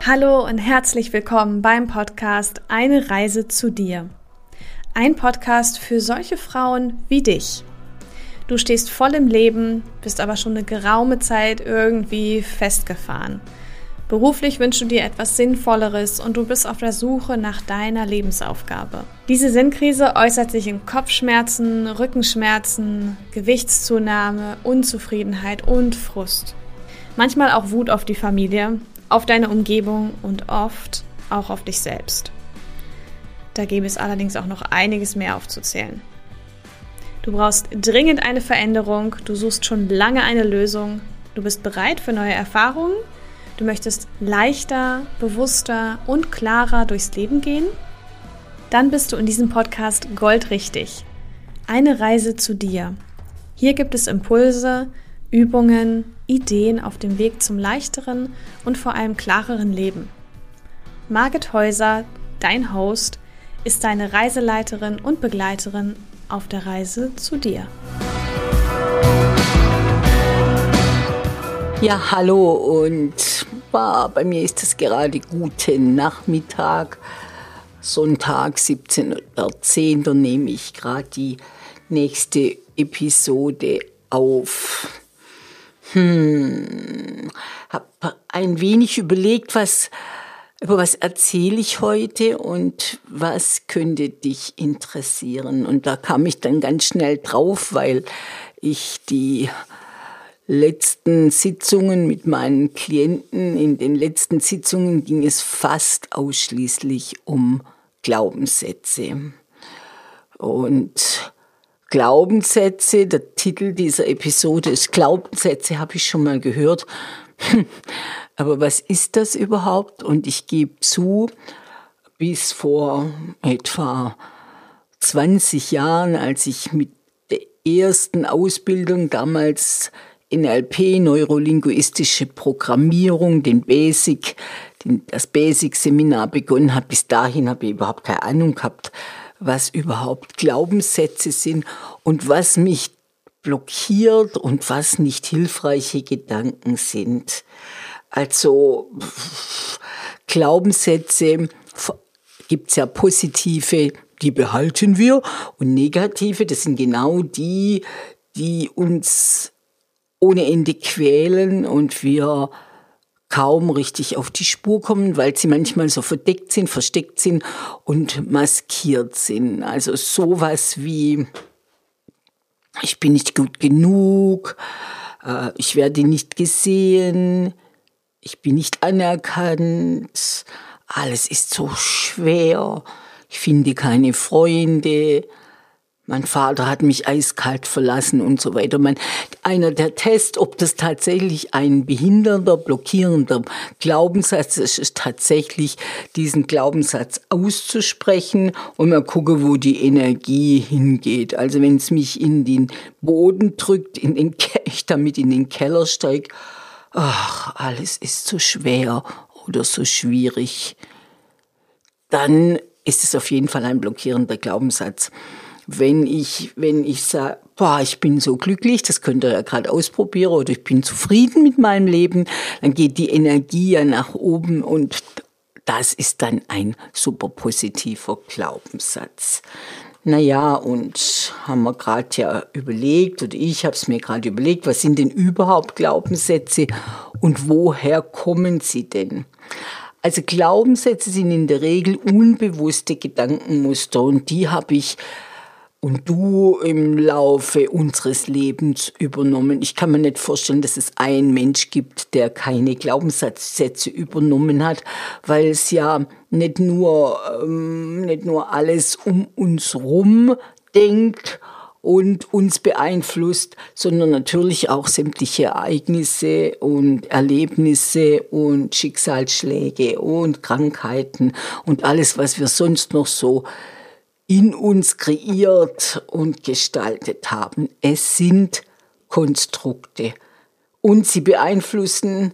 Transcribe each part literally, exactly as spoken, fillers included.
Hallo und herzlich willkommen beim Podcast Eine Reise zu dir. Ein Podcast für solche Frauen wie dich. Du stehst voll im Leben, bist aber schon eine geraume Zeit irgendwie festgefahren. Beruflich wünschst du dir etwas Sinnvolleres und du bist auf der Suche nach deiner Lebensaufgabe. Diese Sinnkrise äußert sich in Kopfschmerzen, Rückenschmerzen, Gewichtszunahme, Unzufriedenheit und Frust. Manchmal auch Wut auf die Familie, auf deine Umgebung und oft auch auf dich selbst. Da gäbe es allerdings auch noch einiges mehr aufzuzählen. Du brauchst dringend eine Veränderung, du suchst schon lange eine Lösung, du bist bereit für neue Erfahrungen, du möchtest leichter, bewusster und klarer durchs Leben gehen? Dann bist du in diesem Podcast goldrichtig. Eine Reise zu dir. Hier gibt es Impulse, Übungen, Ideen auf dem Weg zum leichteren und vor allem klareren Leben. Margit Häuser, dein Host, ist deine Reiseleiterin und Begleiterin auf der Reise zu dir. Ja, hallo und bah, bei mir ist es gerade guten Nachmittag. Sonntag, siebzehn Uhr zehn, da nehme ich gerade die nächste Episode auf. Hm, habe ein wenig überlegt, was, über was erzähle ich heute und was könnte dich interessieren. Und da kam ich dann ganz schnell drauf, weil ich die letzten Sitzungen mit meinen Klienten, in den letzten Sitzungen ging es fast ausschließlich um Glaubenssätze. Und Glaubenssätze, der Titel dieser Episode ist Glaubenssätze, habe ich schon mal gehört. Aber was ist das überhaupt? Und ich gebe zu, bis vor etwa zwanzig Jahren, als ich mit der ersten Ausbildung damals N L P, neurolinguistische Programmierung, den Basic, den, das Basic-Seminar begonnen habe, bis dahin habe ich überhaupt keine Ahnung gehabt, was überhaupt Glaubenssätze sind und was mich blockiert und was nicht hilfreiche Gedanken sind. Also Glaubenssätze gibt's ja positive, die behalten wir, und negative, das sind genau die, die uns ohne Ende quälen und wir kaum richtig auf die Spur kommen, weil sie manchmal so verdeckt sind, versteckt sind und maskiert sind. Also sowas wie, ich bin nicht gut genug, äh, ich werde nicht gesehen, ich bin nicht anerkannt, alles ist so schwer, ich finde keine Freunde, mein Vater hat mich eiskalt verlassen und so weiter. Man, einer der Tests, ob das tatsächlich ein behindernder, blockierender Glaubenssatz ist, ist tatsächlich diesen Glaubenssatz auszusprechen und mal gucken, wo die Energie hingeht. Also wenn es mich in den Boden drückt, in den Ke- ich damit in den Keller steige, ach, alles ist so schwer oder so schwierig, dann ist es auf jeden Fall ein blockierender Glaubenssatz. Wenn ich, wenn ich sage, boah, ich bin so glücklich, das könnt ihr ja gerade ausprobieren, oder ich bin zufrieden mit meinem Leben, dann geht die Energie ja nach oben und das ist dann ein super positiver Glaubenssatz. Naja, und haben wir gerade ja überlegt, oder ich habe es mir gerade überlegt, was sind denn überhaupt Glaubenssätze und woher kommen sie denn? Also Glaubenssätze sind in der Regel unbewusste Gedankenmuster und die habe ich und du im Laufe unseres Lebens übernommen. Ich kann mir nicht vorstellen, dass es einen Mensch gibt, der keine Glaubenssätze übernommen hat, weil es ja nicht nur, ähm, nicht nur alles um uns rum denkt und uns beeinflusst, sondern natürlich auch sämtliche Ereignisse und Erlebnisse und Schicksalsschläge und Krankheiten und alles, was wir sonst noch so in uns kreiert und gestaltet haben. Es sind Konstrukte und sie beeinflussen,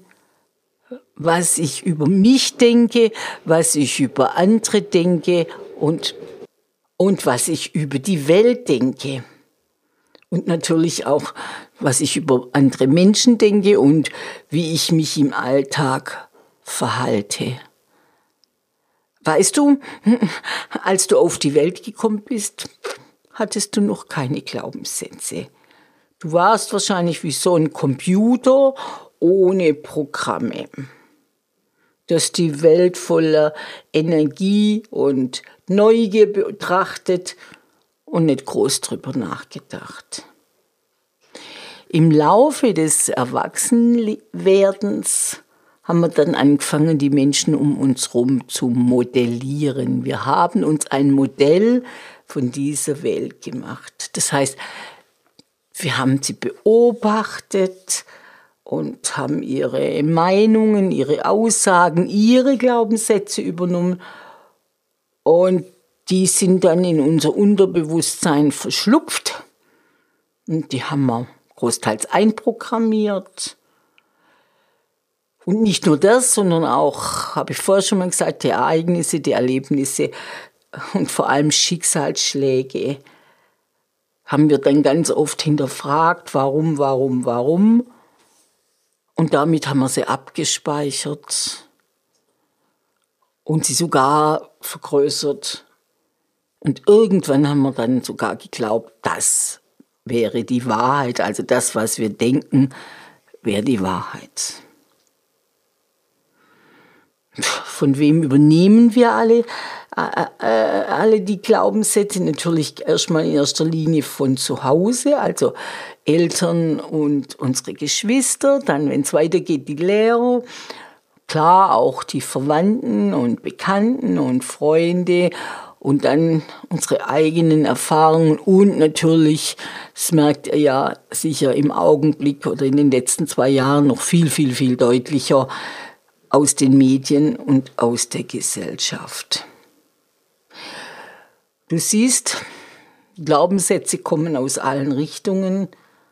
was ich über mich denke, was ich über andere denke und, und was ich über die Welt denke. Und natürlich auch, was ich über andere Menschen denke und wie ich mich im Alltag verhalte. Weißt du, als du auf die Welt gekommen bist, hattest du noch keine Glaubenssätze. Du warst wahrscheinlich wie so ein Computer ohne Programme, das die Welt voller Energie und Neugier betrachtet und nicht groß drüber nachgedacht. Im Laufe des Erwachsenwerdens haben wir dann angefangen, die Menschen um uns herum zu modellieren. Wir haben uns ein Modell von dieser Welt gemacht. Das heißt, wir haben sie beobachtet und haben ihre Meinungen, ihre Aussagen, ihre Glaubenssätze übernommen. Und die sind dann in unser Unterbewusstsein verschlupft. Und die haben wir großteils einprogrammiert. Und nicht nur das, sondern auch, habe ich vorher schon mal gesagt, die Ereignisse, die Erlebnisse und vor allem Schicksalsschläge haben wir dann ganz oft hinterfragt, warum, warum, warum. Und damit haben wir sie abgespeichert und sie sogar vergrößert. Und irgendwann haben wir dann sogar geglaubt, das wäre die Wahrheit. Also das, was wir denken, wäre die Wahrheit. Von wem übernehmen wir alle, äh, äh, alle die Glaubenssätze? Natürlich erstmal in erster Linie von zu Hause, also Eltern und unsere Geschwister, dann, wenn es weitergeht, die Lehrer, klar auch die Verwandten und Bekannten und Freunde und dann unsere eigenen Erfahrungen und natürlich, das merkt ihr ja sicher im Augenblick oder in den letzten zwei Jahren noch viel, viel, viel deutlicher, aus den Medien und aus der Gesellschaft. Du siehst, Glaubenssätze kommen aus allen Richtungen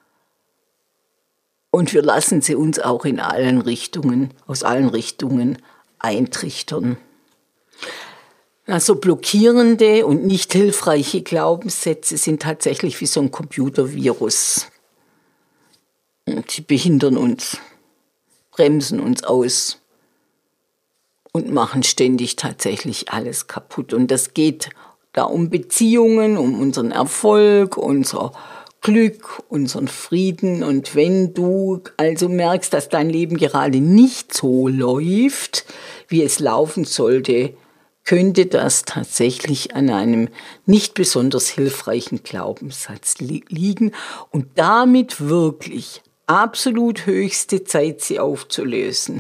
und wir lassen sie uns auch in allen Richtungen, aus allen Richtungen eintrichtern. Also blockierende und nicht hilfreiche Glaubenssätze sind tatsächlich wie so ein Computervirus. Sie behindern uns, bremsen uns aus und machen ständig tatsächlich alles kaputt. Und das geht da um Beziehungen, um unseren Erfolg, unser Glück, unseren Frieden. Und wenn du also merkst, dass dein Leben gerade nicht so läuft, wie es laufen sollte, könnte das tatsächlich an einem nicht besonders hilfreichen Glaubenssatz li- liegen und damit wirklich absolut höchste Zeit, sie aufzulösen.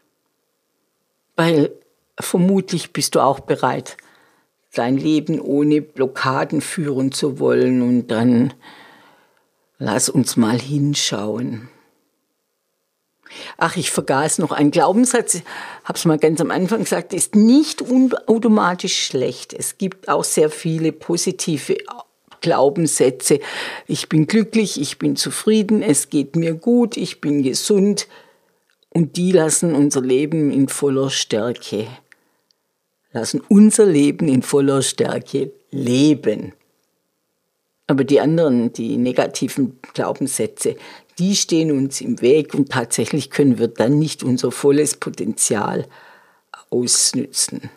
Weil vermutlich bist du auch bereit, dein Leben ohne Blockaden führen zu wollen. Und dann lass uns mal hinschauen. Ach, ich vergaß noch einen Glaubenssatz, ich habe es mal ganz am Anfang gesagt, ist nicht automatisch schlecht. Es gibt auch sehr viele positive Glaubenssätze. Ich bin glücklich, ich bin zufrieden, es geht mir gut, ich bin gesund. Und die lassen unser Leben in voller Stärke, lassen unser Leben in voller Stärke leben. Aber die anderen, die negativen Glaubenssätze, die stehen uns im Weg und tatsächlich können wir dann nicht unser volles Potenzial ausnützen.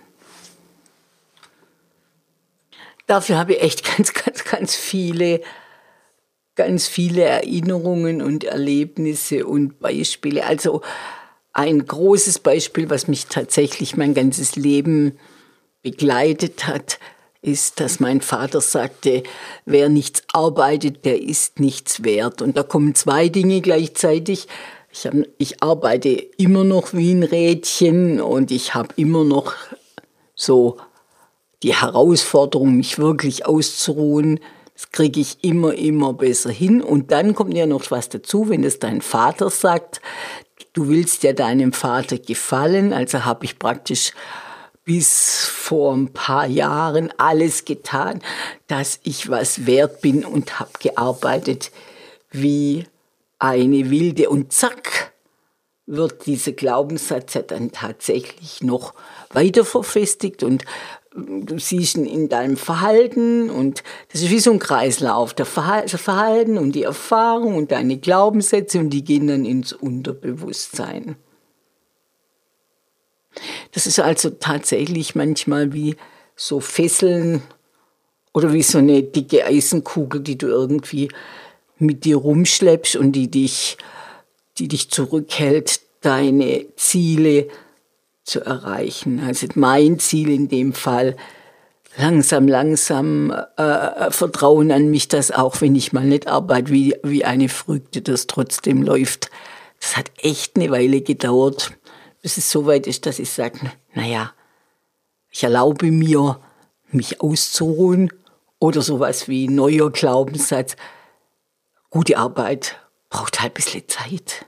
Dafür habe ich echt ganz, ganz, ganz viele ganz viele Erinnerungen und Erlebnisse und Beispiele. Also ein großes Beispiel, was mich tatsächlich mein ganzes Leben begleitet hat, ist, dass mein Vater sagte, wer nichts arbeitet, der ist nichts wert. Und da kommen zwei Dinge gleichzeitig. Ich, hab, ich arbeite immer noch wie ein Rädchen und ich habe immer noch so die Herausforderung, mich wirklich auszuruhen. Das kriege ich immer, immer besser hin. Und dann kommt ja noch was dazu, wenn es dein Vater sagt, du willst ja deinem Vater gefallen. Also habe ich praktisch bis vor ein paar Jahren alles getan, dass ich was wert bin und habe gearbeitet wie eine Wilde. Und zack, wird dieser Glaubenssatz ja dann tatsächlich noch weiter verfestigt und du siehst ihn in deinem Verhalten und das ist wie so ein Kreislauf. Das Verhalten und die Erfahrung und deine Glaubenssätze und die gehen dann ins Unterbewusstsein. Das ist also tatsächlich manchmal wie so Fesseln oder wie so eine dicke Eisenkugel, die du irgendwie mit dir rumschleppst und die dich, die dich zurückhält, deine Ziele zu erreichen. Also mein Ziel in dem Fall, langsam, langsam äh, Vertrauen an mich, dass auch wenn ich mal nicht arbeite wie, wie eine Verrückte, das trotzdem läuft. Das hat echt eine Weile gedauert, bis es so weit ist, dass ich sage, naja, ich erlaube mir, mich auszuruhen oder sowas wie neuer Glaubenssatz. Gute Arbeit braucht halt ein bisschen Zeit.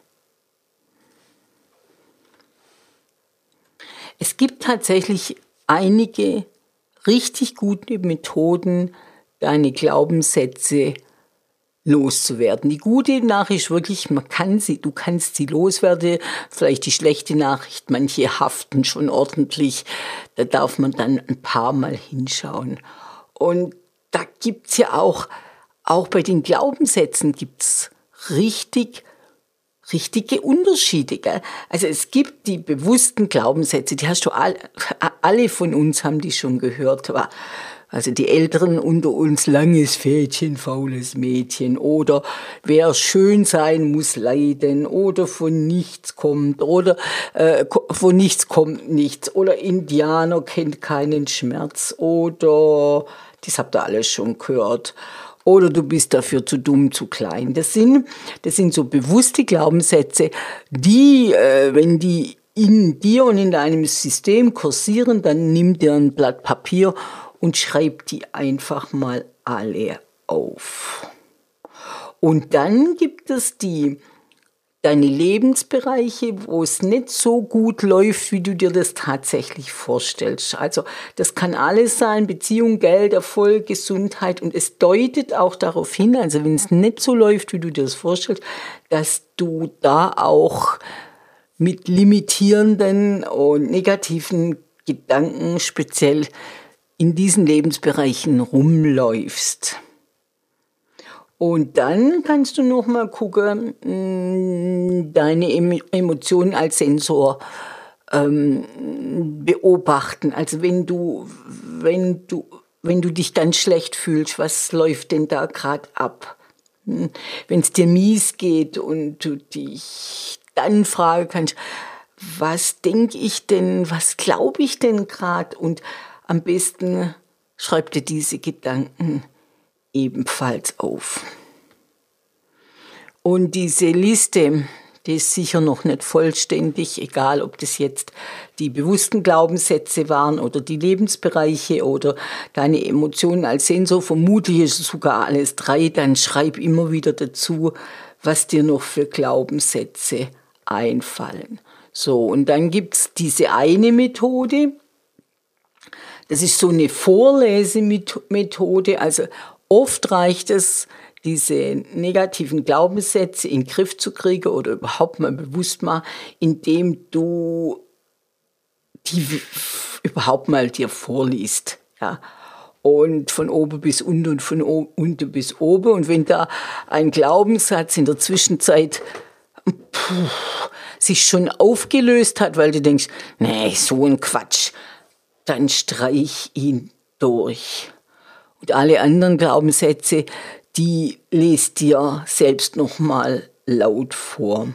Es gibt tatsächlich einige richtig gute Methoden, deine Glaubenssätze loszuwerden. Die gute Nachricht ist wirklich, man kann sie, du kannst sie loswerden. Vielleicht die schlechte Nachricht, manche haften schon ordentlich. Da darf man dann ein paar Mal hinschauen. Und da gibt's ja auch, auch bei den Glaubenssätzen gibt's richtig richtige Unterschiede. Gell? Also es gibt die bewussten Glaubenssätze, die hast du all, alle von uns haben die schon gehört. Also die Älteren unter uns, langes Fädchen, faules Mädchen oder wer schön sein muss leiden oder von nichts kommt oder äh, von nichts kommt nichts oder Indianer kennt keinen Schmerz oder, das habt ihr alles schon gehört. Oder du bist dafür zu dumm, zu klein. Das sind, das sind so bewusste Glaubenssätze, die, äh, wenn die in dir und in deinem System kursieren, dann nimm dir ein Blatt Papier und schreib die einfach mal alle auf. Und dann gibt es die deine Lebensbereiche, wo es nicht so gut läuft, wie du dir das tatsächlich vorstellst. Also das kann alles sein, Beziehung, Geld, Erfolg, Gesundheit. Und es deutet auch darauf hin, also wenn es nicht so läuft, wie du dir das vorstellst, dass du da auch mit limitierenden und negativen Gedanken speziell in diesen Lebensbereichen rumläufst. Und dann kannst du noch mal gucken, deine Emotionen als Sensor ähm, beobachten. Also wenn du, wenn du, wenn du dich ganz schlecht fühlst, was läuft denn da gerade ab? Wenn es dir mies geht und du dich dann fragen kannst, was denke ich denn, was glaube ich denn gerade? Und am besten schreib dir diese Gedanken ebenfalls auf. Und diese Liste, die ist sicher noch nicht vollständig, egal ob das jetzt die bewussten Glaubenssätze waren oder die Lebensbereiche oder deine Emotionen als Sensor, vermutlich ist es sogar alles drei, dann schreib immer wieder dazu, was dir noch für Glaubenssätze einfallen. So, und dann gibt's diese eine Methode, das ist so eine Vorlesemethode, also oft reicht es, diese negativen Glaubenssätze in den Griff zu kriegen oder überhaupt mal bewusst mal, indem du die überhaupt mal dir vorliest. Ja. Und von oben bis unten und von unten bis oben. Und wenn da ein Glaubenssatz in der Zwischenzeit puh, sich schon aufgelöst hat, weil du denkst, nee, so ein Quatsch, dann streich ihn durch. Und alle anderen Glaubenssätze, die lest dir selbst nochmal laut vor.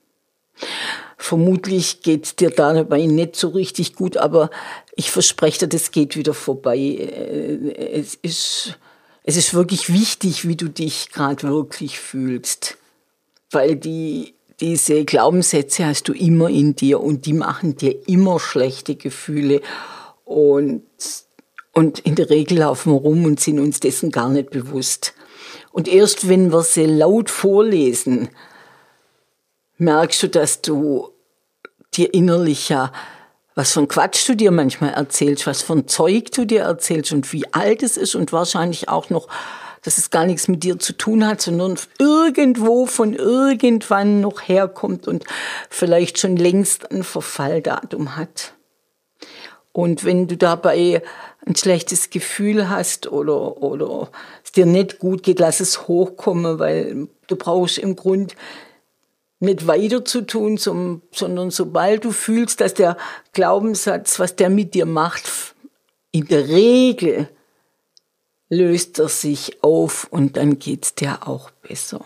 Vermutlich geht's dir dabei nicht so richtig gut, aber ich verspreche dir, das geht wieder vorbei. Es ist, es ist wirklich wichtig, wie du dich gerade wirklich fühlst. Weil die, diese Glaubenssätze hast du immer in dir und die machen dir immer schlechte Gefühle. Und, und in der Regel laufen wir rum und sind uns dessen gar nicht bewusst. Und erst wenn wir sie laut vorlesen, merkst du, dass du dir innerlich ja, was für ein Quatsch du dir manchmal erzählst, was für ein Zeug du dir erzählst und wie alt es ist und wahrscheinlich auch noch, dass es gar nichts mit dir zu tun hat, sondern irgendwo von irgendwann noch herkommt und vielleicht schon längst ein Verfalldatum hat. Und wenn du dabei ein schlechtes Gefühl hast oder, oder es dir nicht gut geht, lass es hochkommen, weil du brauchst im Grund nicht weiter zu tun, zum, sondern sobald du fühlst, dass der Glaubenssatz, was der mit dir macht, in der Regel löst er sich auf und dann geht's dir auch besser.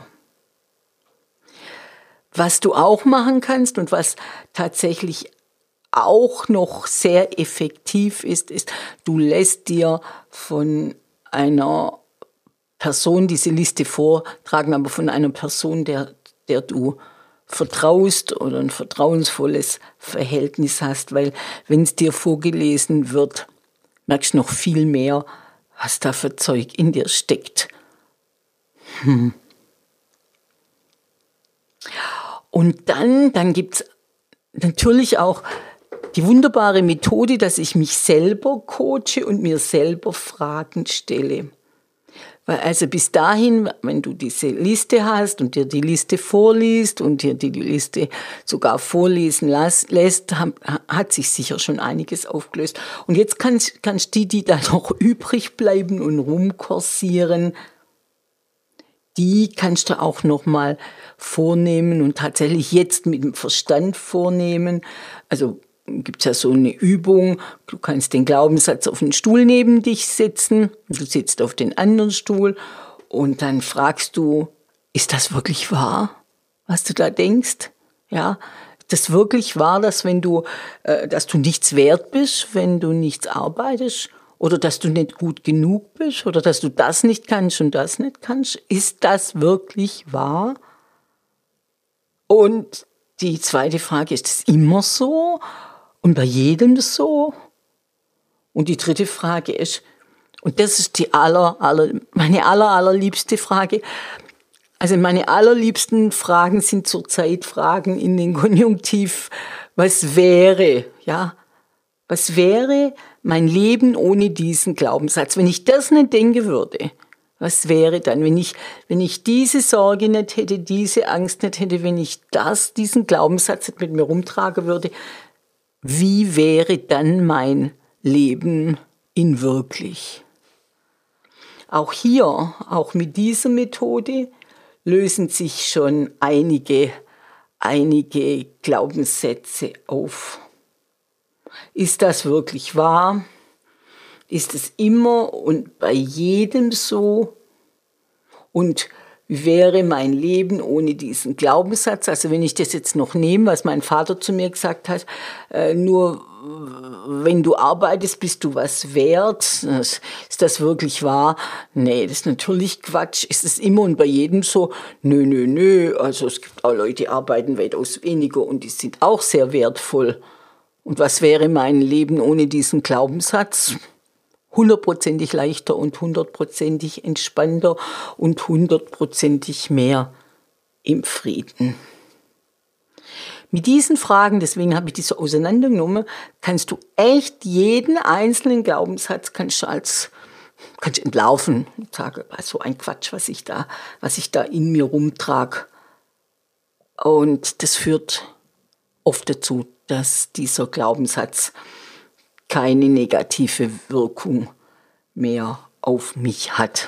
Was du auch machen kannst und was tatsächlich auch noch sehr effektiv ist, ist, du lässt dir von einer Person diese Liste vortragen, aber von einer Person, der, der du vertraust oder ein vertrauensvolles Verhältnis hast, weil wenn es dir vorgelesen wird, merkst du noch viel mehr, was da für Zeug in dir steckt. Hm. Und dann, dann gibt es natürlich auch die wunderbare Methode, dass ich mich selber coache und mir selber Fragen stelle. Weil also bis dahin, wenn du diese Liste hast und dir die Liste vorliest und dir die Liste sogar vorlesen las, lässt, hat sich sicher schon einiges aufgelöst. Und jetzt kannst, kannst die, die da noch übrig bleiben und rumkursieren, die kannst du auch noch mal vornehmen und tatsächlich jetzt mit dem Verstand vornehmen. Also gibt es ja so eine Übung, du kannst den Glaubenssatz auf den Stuhl neben dich setzen, du sitzt auf den anderen Stuhl und dann fragst du, ist das wirklich wahr, was du da denkst? Ja, ist das wirklich wahr, dass wenn du, äh, dass du nichts wert bist, wenn du nichts arbeitest? Oder dass du nicht gut genug bist? Oder dass du das nicht kannst und das nicht kannst? Ist das wirklich wahr? Und die zweite Frage, ist es immer so? Und bei jedem so? Und die dritte Frage ist, und das ist die aller, aller, meine aller, allerliebste Frage. Also meine allerliebsten Fragen sind zurzeit Fragen in den Konjunktiv. Was wäre, ja? Was wäre mein Leben ohne diesen Glaubenssatz? Wenn ich das nicht denken würde, was wäre dann, wenn ich, wenn ich diese Sorge nicht hätte, diese Angst nicht hätte, wenn ich das, diesen Glaubenssatz nicht mit mir rumtragen würde, wie wäre dann mein Leben in wirklich? Auch hier, auch mit dieser Methode, lösen sich schon einige, einige Glaubenssätze auf. Ist das wirklich wahr? Ist es immer und bei jedem so? Und wie wäre mein Leben ohne diesen Glaubenssatz? Also wenn ich das jetzt noch nehme, was mein Vater zu mir gesagt hat, äh, nur wenn du arbeitest, bist du was wert. Ist das wirklich wahr? Nee, das ist natürlich Quatsch. Ist es immer und bei jedem so? Nö, nö, nö. Also es gibt auch Leute, die arbeiten weitaus weniger und die sind auch sehr wertvoll. Und was wäre mein Leben ohne diesen Glaubenssatz? Hundertprozentig leichter und hundertprozentig entspannter und hundertprozentig mehr im Frieden. Mit diesen Fragen, deswegen habe ich die so auseinandergenommen, kannst du echt jeden einzelnen Glaubenssatz kannst du als kannst du entlarven und sagen, so ein Quatsch, was ich da, was ich da in mir rumtrage. Und das führt oft dazu, dass dieser Glaubenssatz keine negative Wirkung mehr auf mich hat.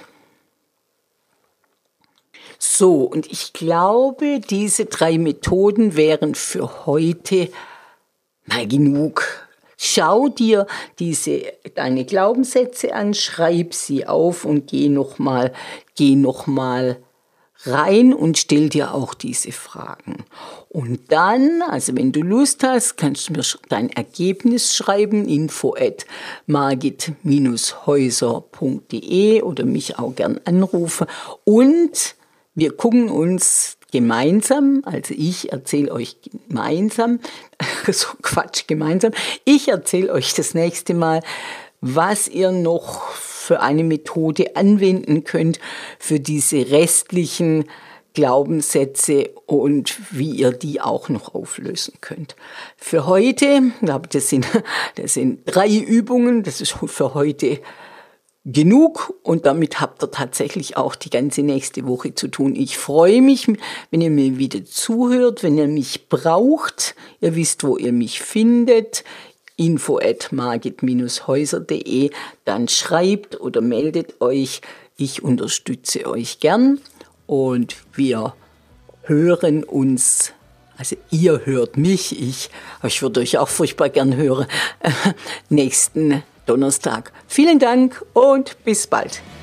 So, und ich glaube, diese drei Methoden wären für heute mal genug. Schau dir diese, deine Glaubenssätze an, schreib sie auf und geh nochmal, geh noch mal rein und stell dir auch diese Fragen. Und dann, also wenn du Lust hast, kannst du mir dein Ergebnis schreiben, info at margit häuser punkt de oder mich auch gern anrufen. Und wir gucken uns gemeinsam, also ich erzähle euch gemeinsam, so Quatsch, gemeinsam, ich erzähle euch das nächste Mal, was ihr noch für eine Methode anwenden könnt für diese restlichen Glaubenssätze und wie ihr die auch noch auflösen könnt. Für heute, das sind, das sind drei Übungen, das ist für heute genug und damit habt ihr tatsächlich auch die ganze nächste Woche zu tun. Ich freue mich, wenn ihr mir wieder zuhört, wenn ihr mich braucht. Ihr wisst, wo ihr mich findet. info at margit häuser punkt de. Dann schreibt oder meldet euch. Ich unterstütze euch gern und wir hören uns Also ihr hört mich, ich, ich würde euch auch furchtbar gern hören, nächsten Donnerstag. Vielen Dank und bis bald.